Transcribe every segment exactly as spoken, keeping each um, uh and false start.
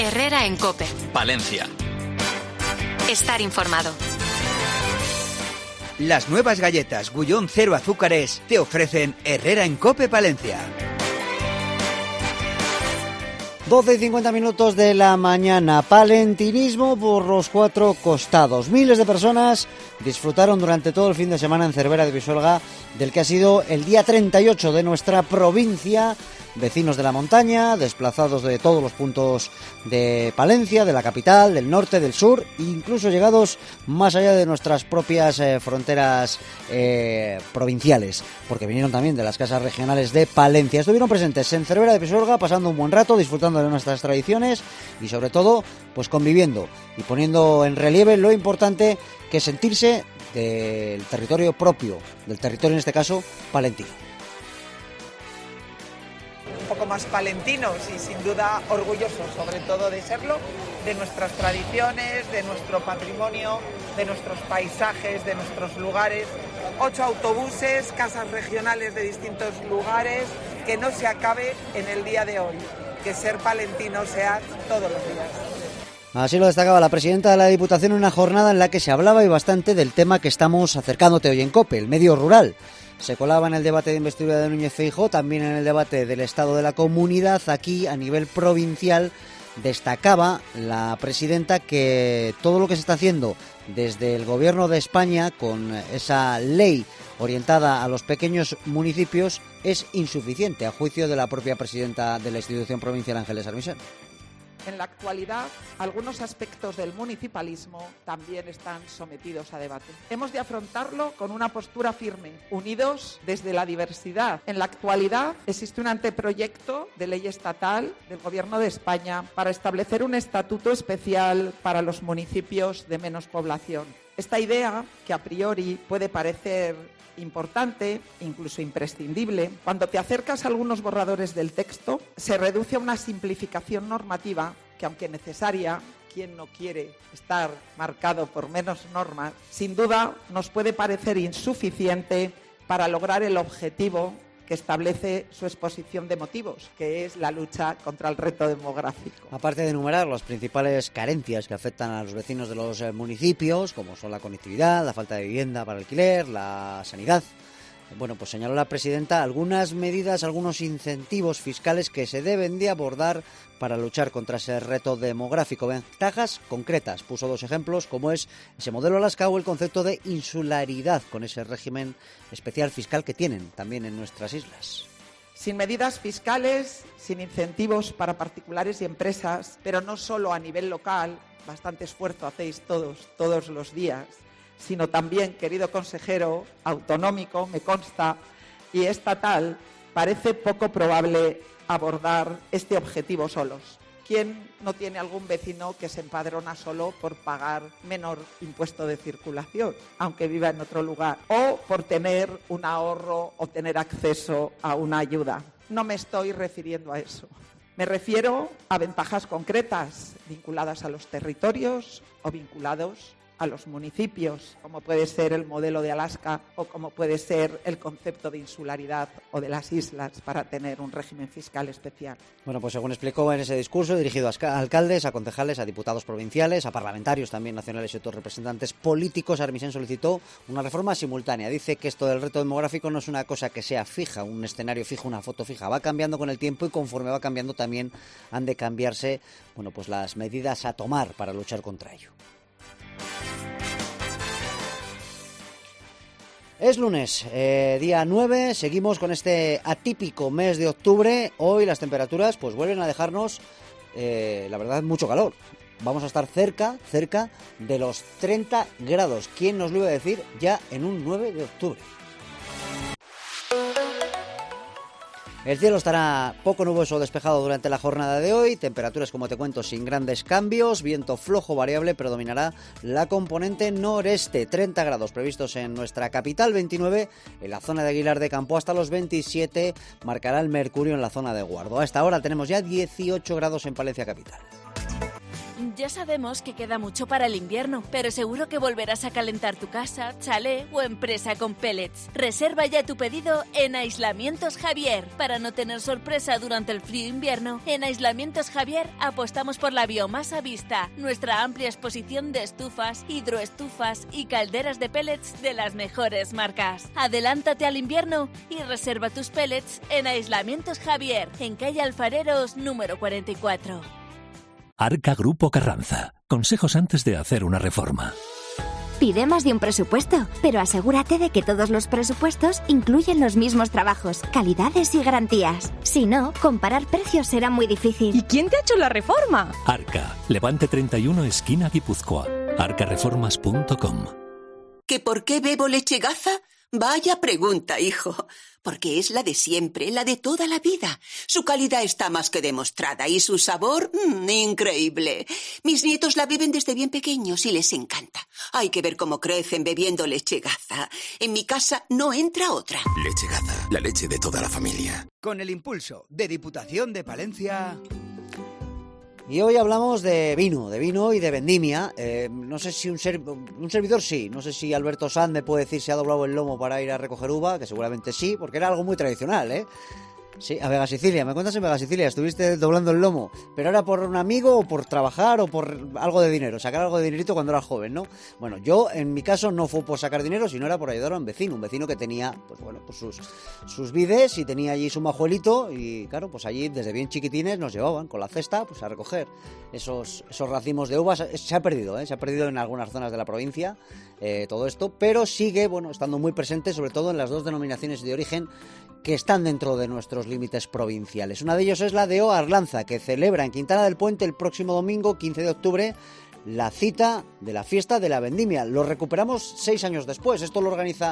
Herrera en COPE. Palencia. Estar informado. Las nuevas galletas Gullón Cero Azúcares te ofrecen Herrera en COPE Palencia. doce y cincuenta minutos de la mañana. Palentinismo por los cuatro costados. Miles de personas disfrutaron durante todo el fin de semana en Cervera de Pisuerga del que ha sido el día treinta y ocho de nuestra provincia. Vecinos de la montaña, desplazados de todos los puntos de Palencia, de la capital, del norte, del sur, incluso llegados más allá de nuestras propias eh, fronteras eh, provinciales, porque vinieron también de las casas regionales de Palencia. Estuvieron presentes en Cervera de Pisuerga, pasando un buen rato, disfrutando de nuestras tradiciones y sobre todo, pues conviviendo y poniendo en relieve lo importante que es sentirse del territorio propio, del territorio en este caso palentino. Un poco más palentinos y sin duda orgullosos sobre todo de serlo, de nuestras tradiciones, de nuestro patrimonio, de nuestros paisajes, de nuestros lugares. Ocho autobuses, casas regionales de distintos lugares, que no se acabe en el día de hoy, que ser palentino sea todos los días. Así lo destacaba la presidenta de la Diputación en una jornada en la que se hablaba y bastante del tema que estamos acercándote hoy en COPE, el medio rural. Se colaba en el debate de investidura de Núñez Feijóo, también en el debate del estado de la comunidad. Aquí, a nivel provincial, destacaba la presidenta que todo lo que se está haciendo desde el Gobierno de España con esa ley orientada a los pequeños municipios es insuficiente, a juicio de la propia presidenta de la institución provincial, Ángeles Armisen. En la actualidad, algunos aspectos del municipalismo también están sometidos a debate. Hemos de afrontarlo con una postura firme, unidos desde la diversidad. En la actualidad existe un anteproyecto de ley estatal del Gobierno de España para establecer un estatuto especial para los municipios de menos población. Esta idea, que a priori puede parecer importante, incluso imprescindible, cuando te acercas a algunos borradores del texto, se reduce a una simplificación normativa que, aunque necesaria, quien no quiere estar marcado por menos normas, sin duda nos puede parecer insuficiente para lograr el objetivo que establece su exposición de motivos, que es la lucha contra el reto demográfico. Aparte de enumerar las principales carencias que afectan a los vecinos de los municipios, como son la conectividad, la falta de vivienda para alquiler, la sanidad, bueno, pues señaló la presidenta algunas medidas, algunos incentivos fiscales que se deben de abordar para luchar contra ese reto demográfico. Ventajas concretas. Puso dos ejemplos, como es ese modelo Alaska o el concepto de insularidad, con ese régimen especial fiscal que tienen también en nuestras islas. Sin medidas fiscales, sin incentivos para particulares y empresas, pero no solo a nivel local, bastante esfuerzo hacéis todos, todos los días, sino también, querido consejero, autonómico, me consta, y estatal, parece poco probable abordar este objetivo solos. ¿Quién no tiene algún vecino que se empadrona solo por pagar menor impuesto de circulación, aunque viva en otro lugar, o por tener un ahorro o tener acceso a una ayuda? No me estoy refiriendo a eso. Me refiero a ventajas concretas vinculadas a los territorios o vinculados a los municipios, como puede ser el modelo de Alaska o como puede ser el concepto de insularidad o de las islas para tener un régimen fiscal especial. Bueno, pues según explicó en ese discurso, dirigido a alcaldes, a concejales, a diputados provinciales, a parlamentarios también nacionales y otros representantes políticos, Armisen solicitó una reforma simultánea. Dice que esto del reto demográfico no es una cosa que sea fija, un escenario fijo, una foto fija. Va cambiando con el tiempo y conforme va cambiando también han de cambiarse, bueno, pues las medidas a tomar para luchar contra ello. Es lunes, eh, día nueve, seguimos con este atípico mes de octubre. Hoy las temperaturas pues vuelven a dejarnos, eh, la verdad, mucho calor. Vamos a estar cerca, cerca de los treinta grados. ¿Quién nos lo iba a decir ya en un nueve de octubre? El cielo estará poco nuboso o despejado durante la jornada de hoy, temperaturas, como te cuento, sin grandes cambios, viento flojo variable, predominará la componente noreste, treinta grados previstos en nuestra capital, veintinueve en la zona de Aguilar de Campo, hasta los veintisiete marcará el mercurio en la zona de Guardo. A esta hora tenemos ya dieciocho grados en Palencia capital. Ya sabemos que queda mucho para el invierno, pero seguro que volverás a calentar tu casa, chalet o empresa con pellets. Reserva ya tu pedido en Aislamientos Javier. Para no tener sorpresa durante el frío invierno, en Aislamientos Javier apostamos por la biomasa vista, nuestra amplia exposición de estufas, hidroestufas y calderas de pellets de las mejores marcas. Adelántate al invierno y reserva tus pellets en Aislamientos Javier, en calle Alfareros número cuarenta y cuatro. Arca Grupo Carranza. Consejos antes de hacer una reforma. Pide más de un presupuesto, pero asegúrate de que todos los presupuestos incluyen los mismos trabajos, calidades y garantías. Si no, comparar precios será muy difícil. ¿Y quién te ha hecho la reforma? Arca. Levante treinta y uno, esquina Guipúzcoa. arca reformas punto com. ¿Que por qué bebo leche Gaza? Vaya pregunta, hijo. Porque es la de siempre, la de toda la vida. Su calidad está más que demostrada y su sabor, mmm, increíble. Mis nietos la beben desde bien pequeños y les encanta. Hay que ver cómo crecen bebiendo leche Gaza. En mi casa no entra otra. Leche Gaza, la leche de toda la familia. Con el impulso de Diputación de Palencia. Y hoy hablamos de vino, de vino y de vendimia. Eh, no sé si un, ser, un servidor sí, no sé si Alberto Sanz me puede decir si ha doblado el lomo para ir a recoger uva, que seguramente sí, porque era algo muy tradicional, ¿eh? Sí, a Vega Sicilia, me cuentas en Vega Sicilia, estuviste doblando el lomo, pero era por un amigo o por trabajar o por algo de dinero, sacar algo de dinerito cuando eras joven, ¿no? Bueno, yo en mi caso no fue por sacar dinero, sino era por ayudar a un vecino, un vecino que tenía, pues bueno, pues sus, sus vides y tenía allí su majuelito y claro, pues allí desde bien chiquitines nos llevaban con la cesta pues a recoger esos, esos racimos de uvas. Se ha perdido, ¿eh? Se ha perdido en algunas zonas de la provincia eh, todo esto, pero sigue, bueno, estando muy presente, sobre todo en las dos denominaciones de origen que están dentro de nuestros límites provinciales. Una de ellos es la de O Arlanza, que celebra en Quintana del Puente el próximo domingo, quince de octubre, la cita de la fiesta de la vendimia. Lo recuperamos seis años después. Esto lo organiza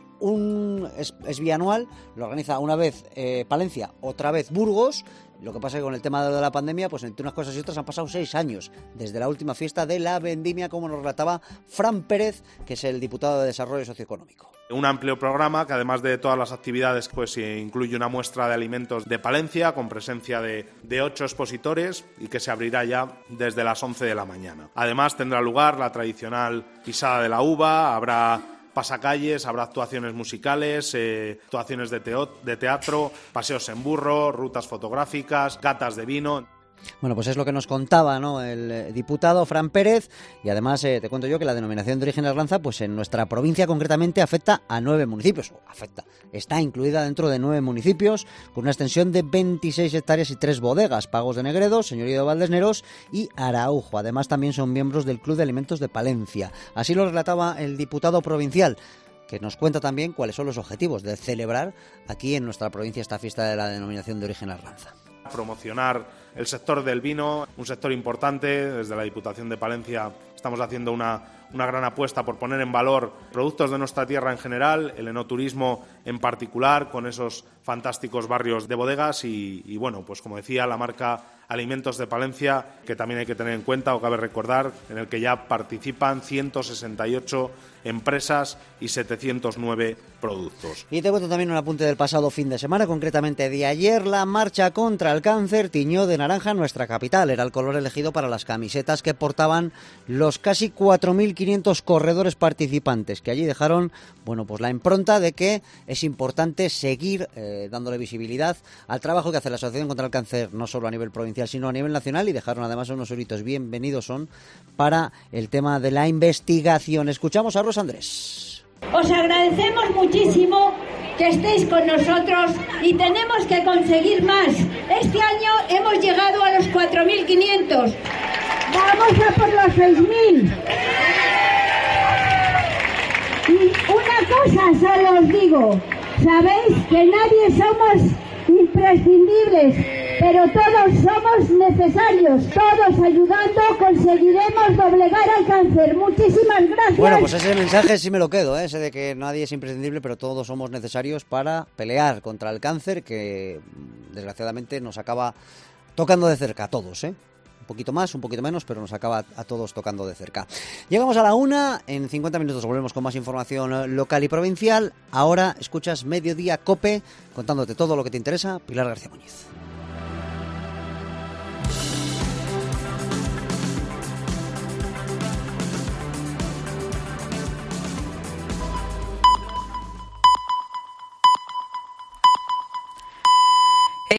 un... es, es bianual, lo organiza una vez eh, Palencia, otra vez Burgos. Lo que pasa es que con el tema de la pandemia, pues entre unas cosas y otras han pasado seis años desde la última fiesta de la vendimia, como nos relataba Fran Pérez, que es el diputado de Desarrollo Socioeconómico. Un amplio programa que además de todas las actividades pues incluye una muestra de alimentos de Palencia con presencia de, de ocho expositores y que se abrirá ya desde las once de la mañana. Además tendrá lugar la tradicional pisada de la uva, habrá pasacalles, habrá actuaciones musicales, eh, actuaciones de, teo- de teatro, paseos en burro, rutas fotográficas, catas de vino. Bueno, pues es lo que nos contaba, ¿no?, el diputado Fran Pérez. Y además eh, te cuento yo que la denominación de origen Arlanza, pues en nuestra provincia concretamente afecta a nueve municipios. O afecta, está incluida dentro de nueve municipios con una extensión de veintiséis hectáreas y tres bodegas: Pagos de Negredo, Señorío de Valdesneros y Araujo. Además también son miembros del Club de Alimentos de Palencia. Así lo relataba el diputado provincial, que nos cuenta también cuáles son los objetivos de celebrar aquí en nuestra provincia esta fiesta de la denominación de origen Arlanza. Promocionar el sector del vino, un sector importante. Desde la Diputación de Palencia estamos haciendo una, una gran apuesta por poner en valor productos de nuestra tierra en general, el enoturismo en particular, con esos fantásticos barrios de bodegas y, y bueno, pues como decía, la marca Alimentos de Palencia, que también hay que tener en cuenta o cabe recordar, en el que ya participan ciento sesenta y ocho empresas y setecientos nueve productos. Y te cuento también un apunte del pasado fin de semana, concretamente de ayer. La marcha contra el cáncer tiñó de naranja nuestra capital. Era el color elegido para las camisetas que portaban los casi cuatro mil quinientos corredores participantes, que allí dejaron, bueno, pues la impronta de que es importante seguir eh, dándole visibilidad al trabajo que hace la Asociación contra el Cáncer, no solo a nivel provincial, sino a nivel nacional, y dejaron además unos euritos bienvenidos son para el tema de la investigación. Escuchamos a Rosa Andrés. Os agradecemos muchísimo que estéis con nosotros y tenemos que conseguir más. Este año hemos llegado a los cuatro mil quinientos. Vamos a por los seis mil. Y una cosa solo os digo, sabéis que nadie somos imprescindibles, pero todos somos necesarios. Todos ayudando conseguiremos doblegar al cáncer. Muchísimas gracias. Bueno, pues ese mensaje sí me lo quedo, ¿eh? Ese de que nadie es imprescindible, pero todos somos necesarios para pelear contra el cáncer, que desgraciadamente nos acaba tocando de cerca a todos, ¿eh? Un poquito más, un poquito menos, pero nos acaba a todos tocando de cerca. Llegamos a la una, en cincuenta minutos volvemos con más información local y provincial. Ahora escuchas Mediodía COPE, contándote todo lo que te interesa. Pilar García Muñiz.